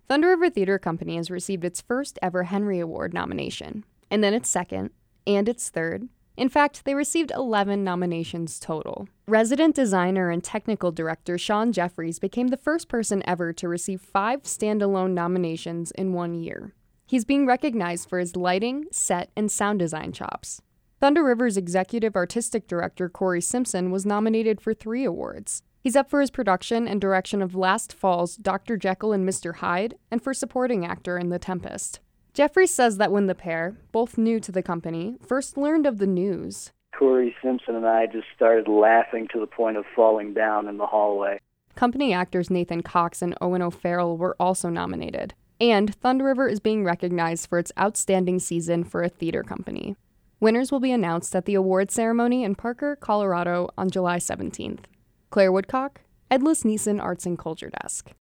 Thunder River Theater Company has received its first ever Henry Award nomination, and then its second, and its third. In fact, they received 11 nominations total. Resident designer and technical director Sean Jeffries became the first person ever to receive 5 standalone nominations in 1 year. He's being recognized for his lighting, set, and sound design chops. Thunder River's executive artistic director Corey Simpson was nominated for 3 awards. He's up for his production and direction of last fall's Dr. Jekyll and Mr. Hyde, and for supporting actor in The Tempest. Jeffries says that when the pair, both new to the company, first learned of the news, Corey Simpson and I just started laughing to the point of falling down in the hallway. Company actors Nathan Cox and Owen O'Farrell were also nominated. And Thunder River is being recognized for its outstanding season for a theater company. Winners will be announced at the awards ceremony in Parker, Colorado on July 17th. Claire Woodcock, Edlis Neeson Arts and Culture Desk.